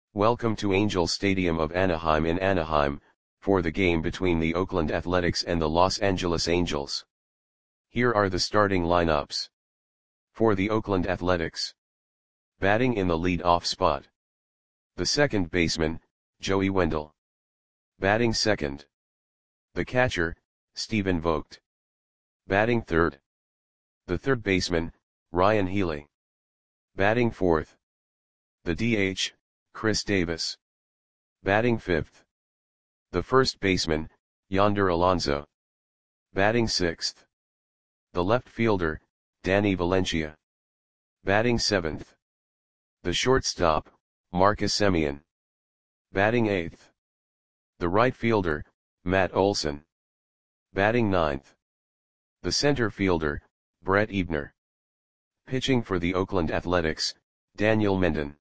Welcome to Angels Stadium of Anaheim in Anaheim, for the game between the Oakland Athletics and the Los Angeles Angels. Here are the starting lineups. For the Oakland Athletics. Batting in the lead-off spot. The second baseman, Joey Wendle. Batting second. The catcher, Stephen Vogt. Batting third. The third baseman, Ryan Healy. Batting fourth. The DH, Chris Davis. Batting fifth. The first baseman, Yonder Alonso. Batting sixth. The left fielder, Danny Valencia. Batting seventh. The shortstop, Marcus Semien. Batting eighth. The right fielder, Matt Olson. Batting ninth. The center fielder, Brett Eibner. Pitching for the Oakland Athletics, Daniel Mendon.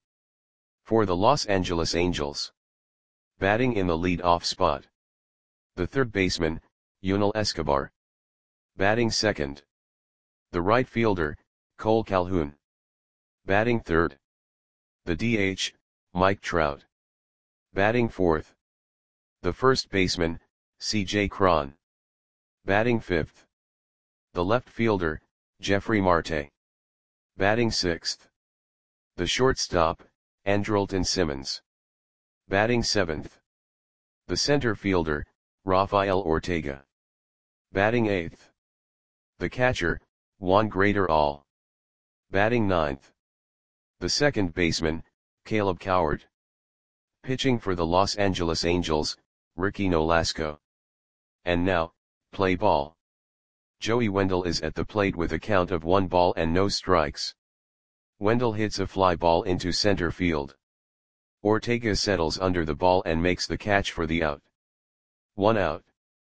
For the Los Angeles Angels. Batting in the lead-off spot. The third baseman, Yunel Escobar. Batting second. The right fielder, Cole Calhoun. Batting third. The DH, Mike Trout. Batting fourth. The first baseman, C.J. Cron. Batting fifth. The left fielder, Jeffrey Marte. Batting sixth. The shortstop, Andrelton Simmons. Batting seventh. The center fielder, Rafael Ortega. Batting eighth. The catcher, Juan Graterol. Batting ninth. The second baseman, Caleb Coward. Pitching for the Los Angeles Angels, Ricky Nolasco. And now, play ball. Joey Wendle is at the plate with a count of 1 ball and no strikes. Wendle hits a fly ball into center field. Ortega settles under the ball and makes the catch for the out. 1 out.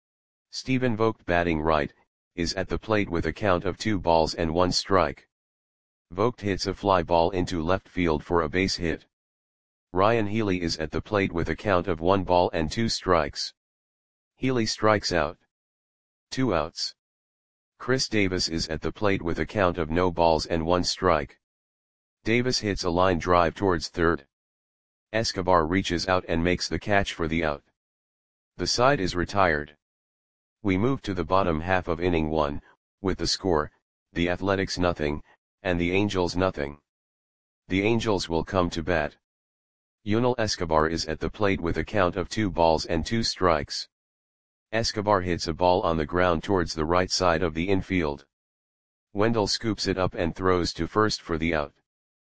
Stephen Vogt, batting right, is at the plate with a count of 2 balls and 1 strike. Vogt hits a fly ball into left field for a base hit. Ryan Healy is at the plate with a count of 1 ball and 2 strikes. Healy strikes out. 2 outs. Chris Davis is at the plate with a count of no balls and 1 strike. Davis hits a line drive towards third. Escobar reaches out and makes the catch for the out. The side is retired. We move to the bottom half of inning 1, with the score, the Athletics 0, and the Angels 0. The Angels will come to bat. Yunel Escobar is at the plate with a count of 2 balls and 2 strikes. Escobar hits a ball on the ground towards the right side of the infield. Wendle scoops it up and throws to first for the out.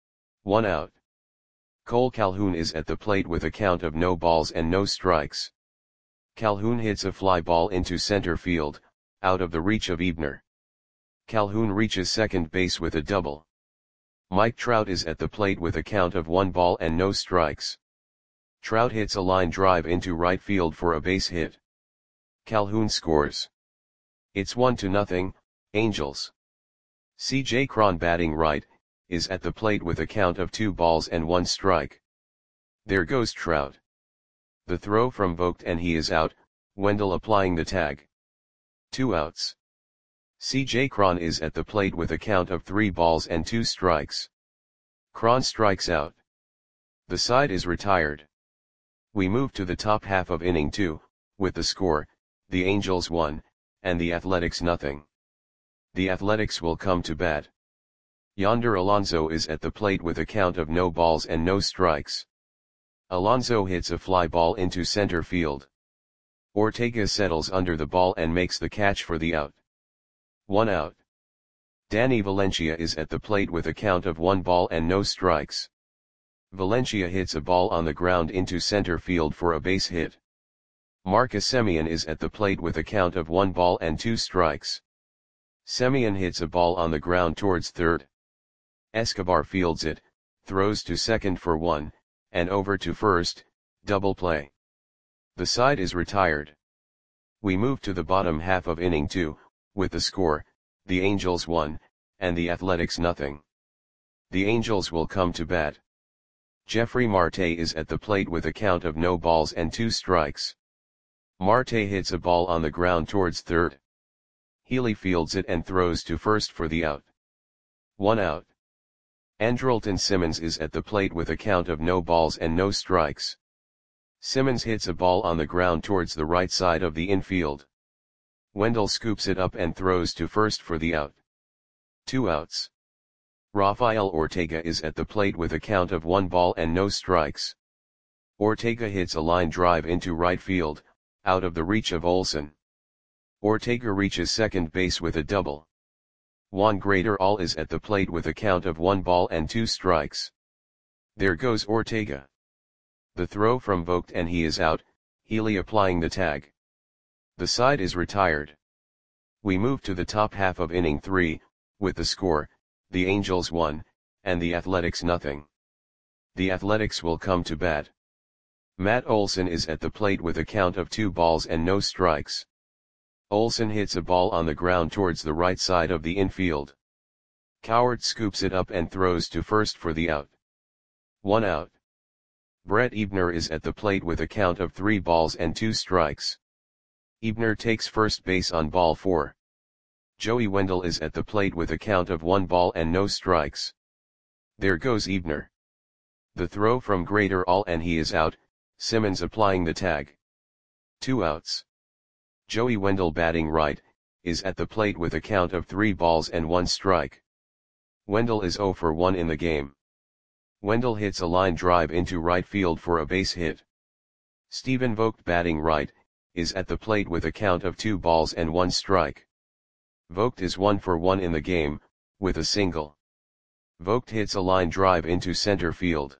1 out. Cole Calhoun is at the plate with a count of no balls and no strikes. Calhoun hits a fly ball into center field, out of the reach of Eibner. Calhoun reaches second base with a double. Mike Trout is at the plate with a count of 1 ball and no strikes. Trout hits a line drive into right field for a base hit. Calhoun scores. It's 1-0, Angels. C.J. Cron, batting right, is at the plate with a count of 2 balls and 1 strike. There goes Trout. The throw from Vogt and he is out, Wendle applying the tag. 2 outs. C.J. Cron is at the plate with a count of 3 balls and 2 strikes. Cron strikes out. The side is retired. We move to the top half of inning 2, with the score, the Angels 1, and the Athletics 0. The Athletics will come to bat. Yonder Alonso is at the plate with a count of no balls and no strikes. Alonso hits a fly ball into center field. Ortega settles under the ball and makes the catch for the out. 1 out. Danny Valencia is at the plate with a count of 1 ball and no strikes. Valencia hits a ball on the ground into center field for a base hit. Marcus Semien is at the plate with a count of 1 ball and 2 strikes. Semien hits a ball on the ground towards third. Escobar fields it, throws to second for 1, and over to first, double play. The side is retired. We move to the bottom half of inning 2, with the score, the Angels 1, and the Athletics 0. The Angels will come to bat. Jeffrey Marte is at the plate with a count of no balls and 2 strikes. Marte hits a ball on the ground towards third. Healy fields it and throws to first for the out. 1 out. Andrelton Simmons is at the plate with a count of no balls and no strikes. Simmons hits a ball on the ground towards the right side of the infield. Wendell scoops it up and throws to first for the out. 2 outs. Rafael Ortega is at the plate with a count of 1 ball and no strikes. Ortega hits a line drive into right field, out of the reach of Olson. Ortega reaches second base with a double. Juan Graterol is at the plate with a count of 1 ball and 2 strikes. There goes Ortega. The throw from Vogt and he is out, Healy applying the tag. The side is retired. We move to the top half of inning 3, with the score, the Angels 1, and the Athletics nothing. The Athletics will come to bat. Matt Olson is at the plate with a count of 2 balls and no strikes. Olson hits a ball on the ground towards the right side of the infield. Coward scoops it up and throws to first for the out. 1 out. Brett Ebner is at the plate with a count of 3 balls and 2 strikes. Ebner takes first base on ball 4. Joey Wendell is at the plate with a count of 1 ball and no strikes. There goes Ebner. The throw from Graterol and he is out, Simmons applying the tag. 2 outs. Joey Wendell batting right, is at the plate with a count of 3 balls and 1 strike. Wendell is 0 for 1 in the game. Wendell hits a line drive into right field for a base hit. Stephen Vogt batting right, is at the plate with a count of 2 balls and 1 strike. Vogt is 1 for 1 in the game, with a single. Vogt hits a line drive into center field.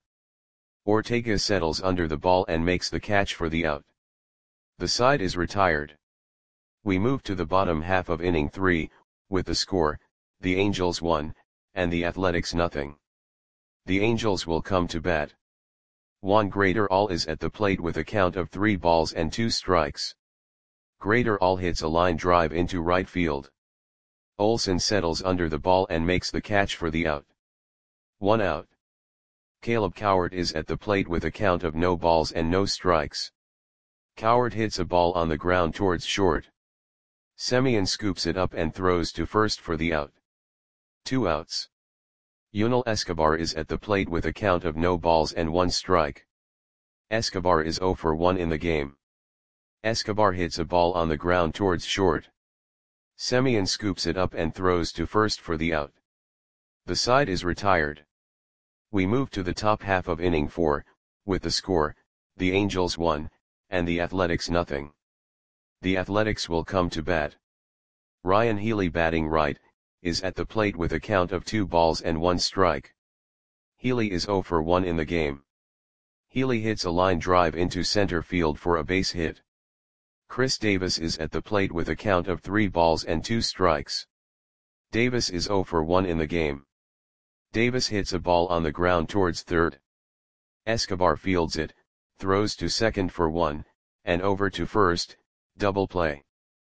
Ortega settles under the ball and makes the catch for the out. The side is retired. We move to the bottom half of inning 3, with the score, the Angels 1, and the Athletics nothing. The Angels will come to bat. Juan Graterol is at the plate with a count of 3 balls and 2 strikes. Graterol hits a line drive into right field. Olson settles under the ball and makes the catch for the out. 1 out. Caleb Coward is at the plate with a count of no balls and no strikes. Coward hits a ball on the ground towards short. Semien scoops it up and throws to first for the out. 2 outs. Yunel Escobar is at the plate with a count of no balls and 1 strike. Escobar is 0 for 1 in the game. Escobar hits a ball on the ground towards short. Semien scoops it up and throws to first for the out. The side is retired. We move to the top half of inning 4, with the score, the Angels 1, and the Athletics nothing. The Athletics will come to bat. Ryan Healy batting right, is at the plate with a count of 2 balls and 1 strike. Healy is 0 for 1 in the game. Healy hits a line drive into center field for a base hit. Chris Davis is at the plate with a count of 3 balls and 2 strikes. Davis is 0 for 1 in the game. Davis hits a ball on the ground towards third. Escobar fields it, throws to second for 1, and over to first, double play.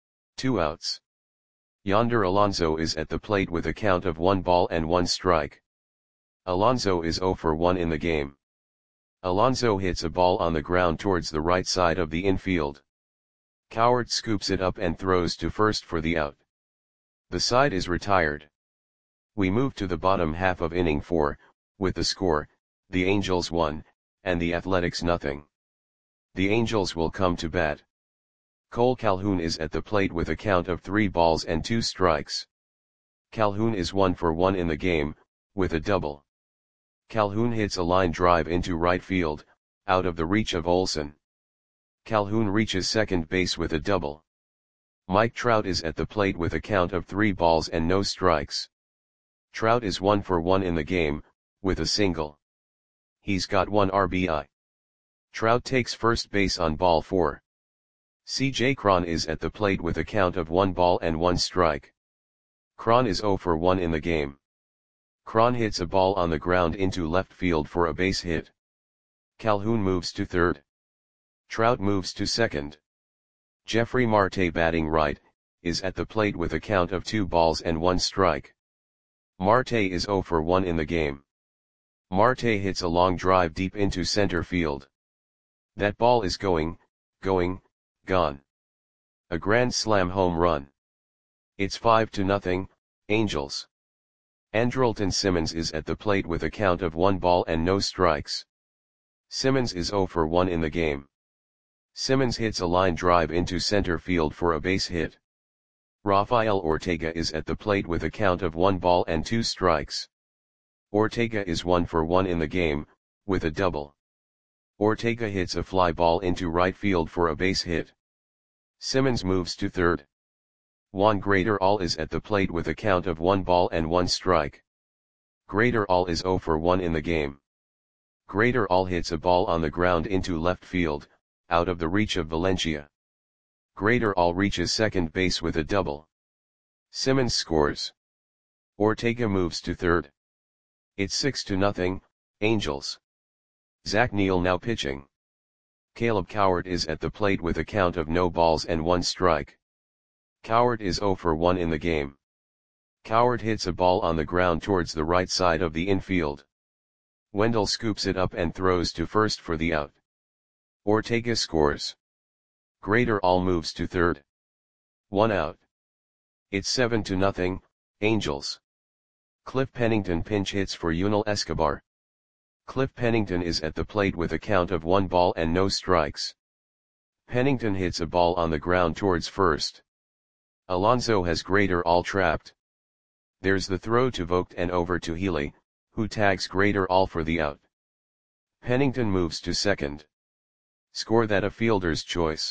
2 outs. Yonder Alonso is at the plate with a count of 1 ball and 1 strike. Alonso is 0 for 1 in the game. Alonso hits a ball on the ground towards the right side of the infield. Coward scoops it up and throws to first for the out. The side is retired. We move to the bottom half of inning 4, with the score, the Angels 1, and the Athletics nothing. The Angels will come to bat. Cole Calhoun is at the plate with a count of 3 balls and 2 strikes. Calhoun is 1 for 1 in the game, with a double. Calhoun hits a line drive into right field, out of the reach of Olson. Calhoun reaches second base with a double. Mike Trout is at the plate with a count of 3 balls and no strikes. Trout is 1 for 1 in the game, with a single. He's got 1 RBI. Trout takes first base on ball 4. C.J. Cron is at the plate with a count of 1 ball and 1 strike. Cron is 0 for 1 in the game. Cron hits a ball on the ground into left field for a base hit. Calhoun moves to third. Trout moves to second. Jeffrey Marte batting right, is at the plate with a count of 2 balls and 1 strike. Marte is 0 for 1 in the game. Marte hits a long drive deep into center field. That ball is going, gone. A grand slam home run. It's 5-0, Angels. Andrelton Simmons is at the plate with a count of 1 ball and no strikes. Simmons is 0 for 1 in the game. Simmons hits a line drive into center field for a base hit. Rafael Ortega is at the plate with a count of 1 ball and 2 strikes. Ortega is 1 for 1 in the game, with a double. Ortega hits a fly ball into right field for a base hit. Simmons moves to third. Juan Graterol is at the plate with a count of 1 ball and 1 strike. Graterol is 0 for 1 in the game. Graterol hits a ball on the ground into left field, out of the reach of Valencia. Graterol reaches second base with a double. Simmons scores. Ortega moves to third. It's 6-0, Angels. Zach Neal now pitching. Caleb Cowart is at the plate with a count of no balls and 1 strike. Cowart is 0 for 1 in the game. Cowart hits a ball on the ground towards the right side of the infield. Wendell scoops it up and throws to first for the out. Ortega scores. Graterol moves to third. 1 out. It's 7-0, Angels. Cliff Pennington pinch hits for Yunel Escobar. Cliff Pennington is at the plate with a count of 1 ball and no strikes. Pennington hits a ball on the ground towards first. Alonso has Graterol trapped. There's the throw to Vogt and over to Healy, who tags Graterol for the out. Pennington moves to second. Score that a fielder's choice.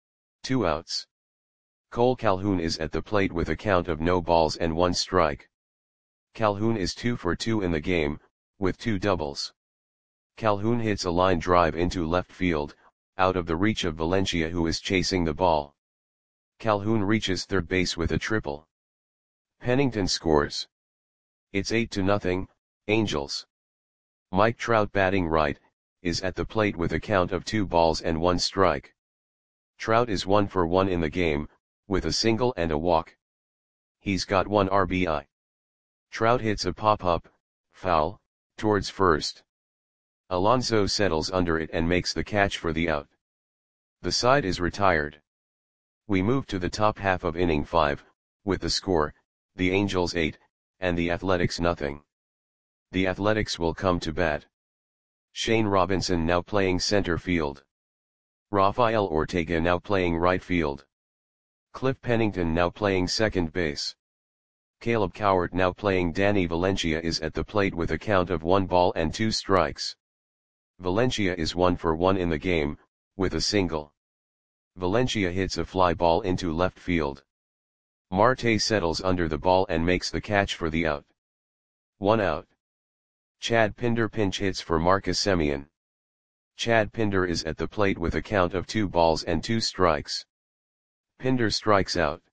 2 outs. Cole Calhoun is at the plate with a count of no balls and 1 strike. Calhoun is 2 for 2 in the game, with 2 doubles. Calhoun hits a line drive into left field, out of the reach of Valencia, who is chasing the ball. Calhoun reaches third base with a triple. Pennington scores. It's 8-0, Angels. Mike Trout batting right, is at the plate with a count of 2 balls and 1 strike. Trout is 1 for 1 in the game, with a single and a walk. He's got 1 RBI. Trout hits a pop-up, foul, towards first. Alonso settles under it and makes the catch for the out. The side is retired. We move to the top half of inning 5, with the score, the Angels 8, and the Athletics nothing. The Athletics will come to bat. Shane Robinson now playing center field. Rafael Ortega now playing right field. Cliff Pennington now playing second base. Caleb Cowart now playing Danny Valencia is at the plate with a count of 1 ball and 2 strikes. Valencia is 1 for 1 in the game, with a single. Valencia hits a fly ball into left field. Marte settles under the ball and makes the catch for the out. 1 out. Chad Pinder pinch hits for Marcus Semien. Chad Pinder is at the plate with a count of 2 balls and 2 strikes. Pinder strikes out.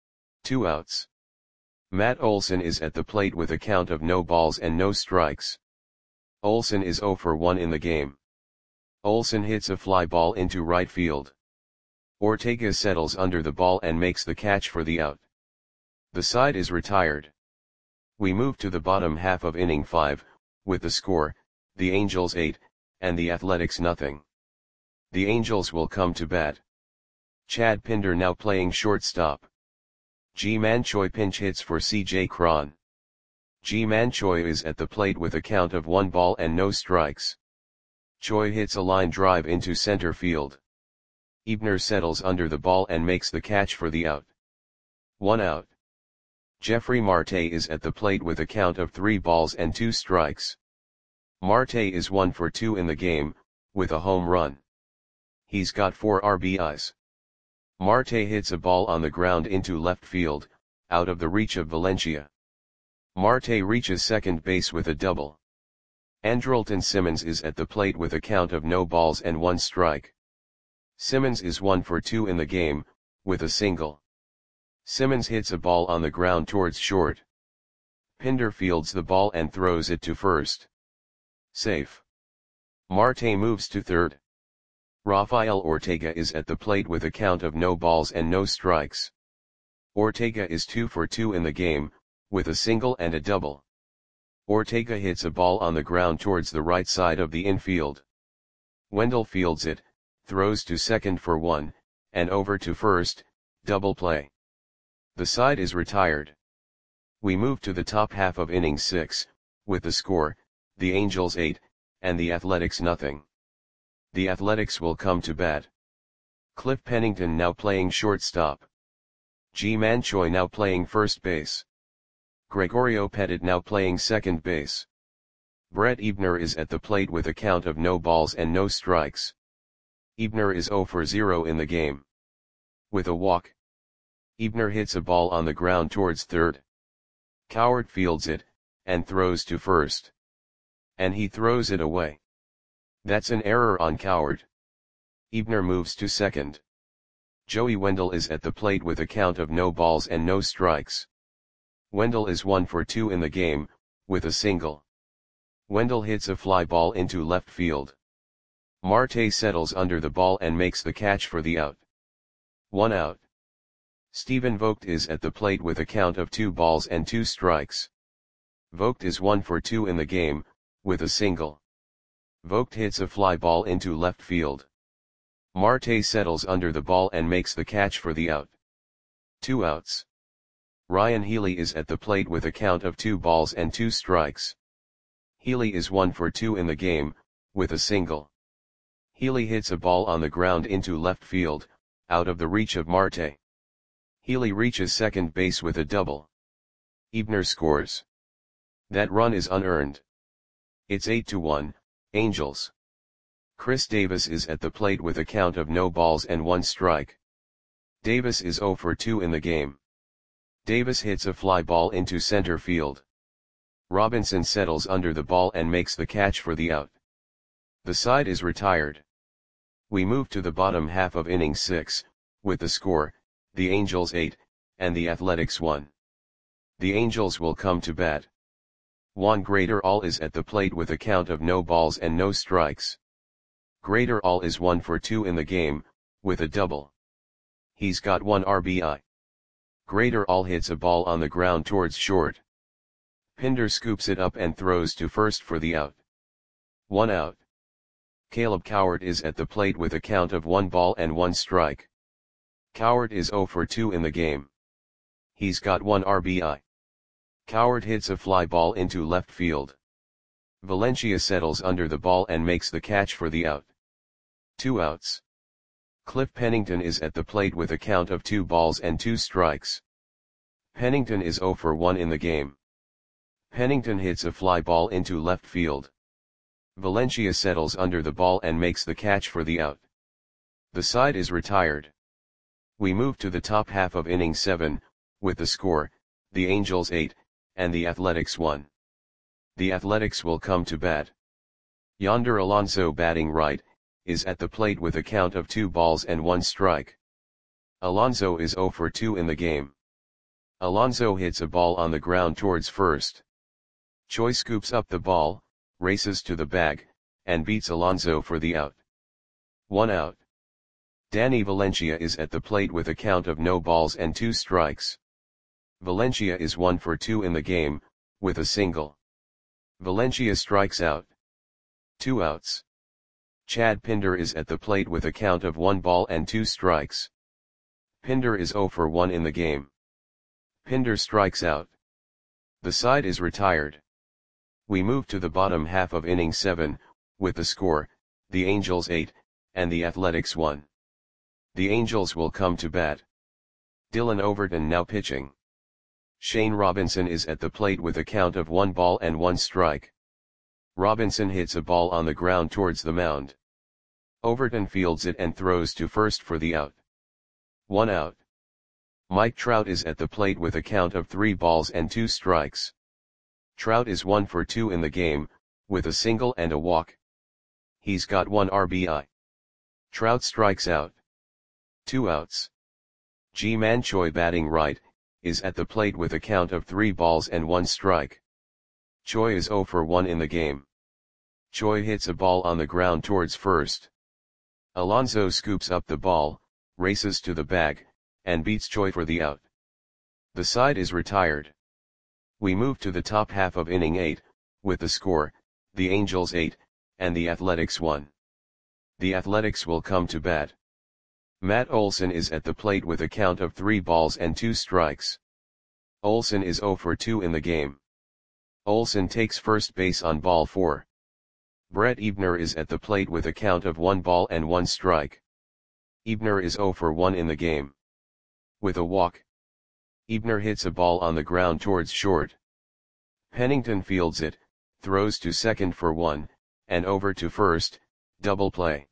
2 outs. Matt Olson is at the plate with a count of no balls and no strikes. Olson is 0 for 1 in the game. Olson hits a fly ball into right field. Ortega settles under the ball and makes the catch for the out. The side is retired. We move to the bottom half of inning 5, with the score, the Angels 8, and the Athletics nothing. The Angels will come to bat. Chad Pinder now playing shortstop. Ji-Man Choi pinch hits for C.J. Cron. Ji-Man Choi is at the plate with a count of 1 ball and no strikes. Choi hits a line drive into center field. Ebner settles under the ball and makes the catch for the out. 1 out. Jeffrey Marte is at the plate with a count of 3 balls and 2 strikes. Marte is 1 for 2 in the game, with a home run. He's got 4 RBIs. Marte hits a ball on the ground into left field, out of the reach of Valencia. Marte reaches second base with a double. Andrelton Simmons is at the plate with a count of no balls and 1 strike. Simmons is 1 for 2 in the game, with a single. Simmons hits a ball on the ground towards short. Pinder fields the ball and throws it to first. Safe. Marte moves to third. Rafael Ortega is at the plate with a count of no balls and no strikes. Ortega is 2 for 2 in the game, with a single and a double. Ortega hits a ball on the ground towards the right side of the infield. Wendell fields it, throws to second for 1, and over to first, double play. The side is retired. We move to the top half of inning 6, with the score, the Angels 8, and the Athletics nothing. The Athletics will come to bat. Cliff Pennington now playing shortstop. Ji-Man Choi now playing first base. Gregorio Petit now playing second base. Brett Ebner is at the plate with a count of no balls and no strikes. Ebner is 0 for 0 in the game. With a walk. Ebner hits a ball on the ground towards third. Cowart fields it, and throws to first. And he throws it away. That's an error on Cowart. Ebner moves to second. Joey Wendell is at the plate with a count of no balls and no strikes. Wendell is 1 for 2 in the game, with a single. Wendell hits a fly ball into left field. Marte settles under the ball and makes the catch for the out. 1 out. Stephen Vogt is at the plate with a count of 2 balls and 2 strikes. Vogt is 1 for 2 in the game, with a single. Vogt hits a fly ball into left field. Marte settles under the ball and makes the catch for the out. 2 outs. Ryan Healy is at the plate with a count of 2 balls and 2 strikes. Healy is 1 for 2 in the game, with a single. Healy hits a ball on the ground into left field, out of the reach of Marte. Healy reaches second base with a double. Ebner scores. That run is unearned. It's 8-1, Angels. Chris Davis is at the plate with a count of no balls and 1 strike. Davis is 0 for 2 in the game. Davis hits a fly ball into center field. Robinson settles under the ball and makes the catch for the out. The side is retired. We move to the bottom half of inning 6, with the score, the Angels 8, and the Athletics 1. The Angels will come to bat. Juan Graterol is at the plate with a count of no balls and no strikes. Graterol is 1 for 2 in the game, with a double. He's got 1 RBI. Graterol hits a ball on the ground towards short. Pinder scoops it up and throws to first for the out. 1 out. Caleb Cowart is at the plate with a count of 1 ball and 1 strike. Cowart is 0 for 2 in the game. He's got 1 RBI. Cowart hits a fly ball into left field. Valencia settles under the ball and makes the catch for the out. 2 outs. Cliff Pennington is at the plate with a count of 2 balls and 2 strikes. Pennington is 0 for 1 in the game. Pennington hits a fly ball into left field. Valencia settles under the ball and makes the catch for the out. The side is retired. We move to the top half of inning 7, with the score, the Angels 8, and the Athletics 1. The Athletics will come to bat. Yonder Alonso batting right, is at the plate with a count of 2 balls and 1 strike. Alonso is 0 for 2 in the game. Alonso hits a ball on the ground towards first. Choi scoops up the ball, races to the bag, and beats Alonso for the out. 1 out. Danny Valencia is at the plate with a count of no balls and 2 strikes. Valencia is 1 for 2 in the game, with a single. Valencia strikes out. 2 outs. Chad Pinder is at the plate with a count of 1 ball and 2 strikes. Pinder is 0 for 1 in the game. Pinder strikes out. The side is retired. We move to the bottom half of inning 7, with the score, the Angels 8, and the Athletics 1. The Angels will come to bat. Dylan Overton now pitching. Shane Robinson is at the plate with a count of 1 ball and 1 strike. Robinson hits a ball on the ground towards the mound. Overton fields it and throws to first for the out. 1 out. Mike Trout is at the plate with a count of 3 balls and 2 strikes. Trout is 1 for 2 in the game, with a single and a walk. He's got 1 RBI. Trout strikes out. 2 outs. Ji-Man Choi batting right, is at the plate with a count of 3 balls and 1 strike. Choi is 0 for 1 in the game. Choi hits a ball on the ground towards first. Alonso scoops up the ball, races to the bag, and beats Choi for the out. The side is retired. We move to the top half of inning 8, with the score, the Angels 8, and the Athletics 1. The Athletics will come to bat. Matt Olson is at the plate with a count of 3 balls and 2 strikes. Olsen is 0 for 2 in the game. Olsen takes first base on ball 4. Brett Ebner is at the plate with a count of 1 ball and 1 strike. Ebner is 0 for 1 in the game. With a walk, Ebner hits a ball on the ground towards short. Pennington fields it, throws to second for 1, and over to first, double play.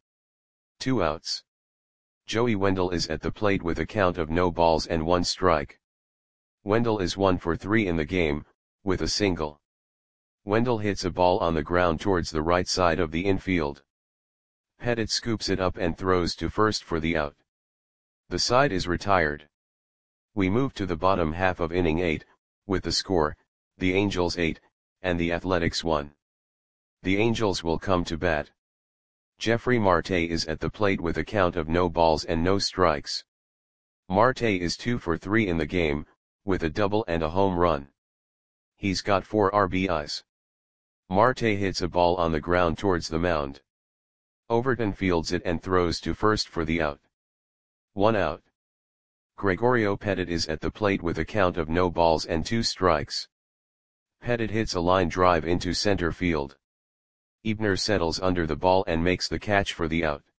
2 outs. Joey Wendell is at the plate with a count of no balls and 1 strike. Wendell is 1 for 3 in the game, with a single. Wendell hits a ball on the ground towards the right side of the infield. Pettit scoops it up and throws to first for the out. The side is retired. We move to the bottom half of inning 8, with the score, the Angels 8, and the Athletics 1. The Angels will come to bat. Jeffrey Marte is at the plate with a count of no balls and no strikes. Marte is 2 for 3 in the game, with a double and a home run. He's got 4 RBIs. Marte hits a ball on the ground towards the mound. Overton fields it and throws to first for the out. 1 out. Gregorio Pettit is at the plate with a count of no balls and 2 strikes. Pettit hits a line drive into center field. Ebner settles under the ball and makes the catch for the out.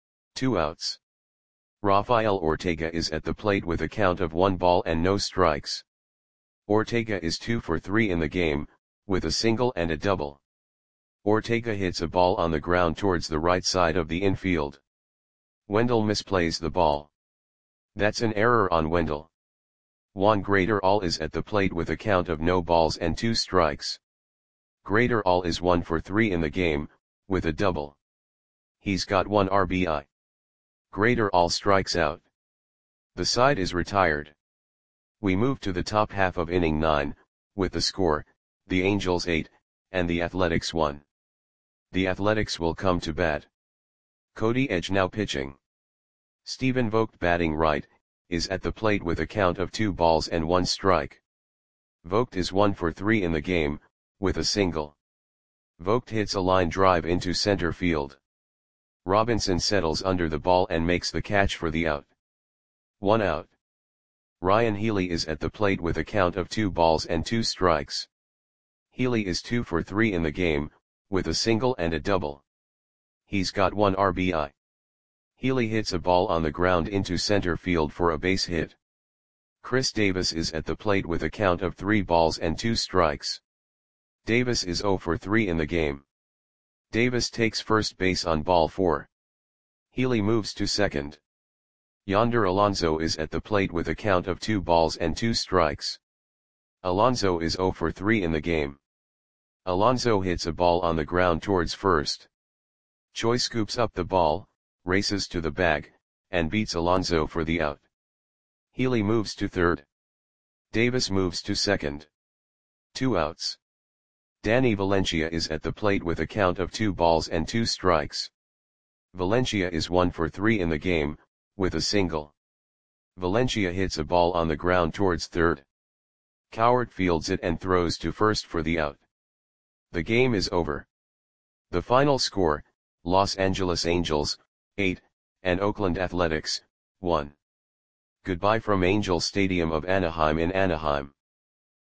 2 outs. Rafael Ortega is at the plate with a count of 1 ball and no strikes. Ortega is 2 for 3 in the game, with a single and a double. Ortega hits a ball on the ground towards the right side of the infield. Wendell misplays the ball. That's an error on Wendell. Juan Graterol is at the plate with a count of no balls and 2 strikes. Graterol is 1 for 3 in the game, with a double. He's got 1 RBI. Graterol strikes out. The side is retired. We move to the top half of inning 9, with the score, the Angels 8, and the Athletics 1. The Athletics will come to bat. Cody Edge now pitching. Stephen Vogt batting right, is at the plate with a count of 2 balls and 1 strike. Vogt is 1 for 3 in the game, with a single. Vogt hits a line drive into center field. Robinson settles under the ball and makes the catch for the out. 1 out. Ryan Healy is at the plate with a count of 2 balls and 2 strikes. Healy is 2 for 3 in the game, with a single and a double. He's got 1 RBI. Healy hits a ball on the ground into center field for a base hit. Chris Davis is at the plate with a count of 3 balls and 2 strikes. Davis is 0 for 3 in the game. Davis takes first base on ball 4. Healy moves to second. Yonder Alonso is at the plate with a count of 2 balls and 2 strikes. Alonso is 0 for 3 in the game. Alonso hits a ball on the ground towards first. Choi scoops up the ball, races to the bag, and beats Alonso for the out. Healy moves to third. Davis moves to second. 2 outs. Danny Valencia is at the plate with a count of 2 balls and 2 strikes. Valencia is 1 for 3 in the game, with a single. Valencia hits a ball on the ground towards third. Cowart fields it and throws to first for the out. The game is over. The final score, Los Angeles Angels, 8, and Oakland Athletics, 1. Goodbye from Angel Stadium of Anaheim in Anaheim.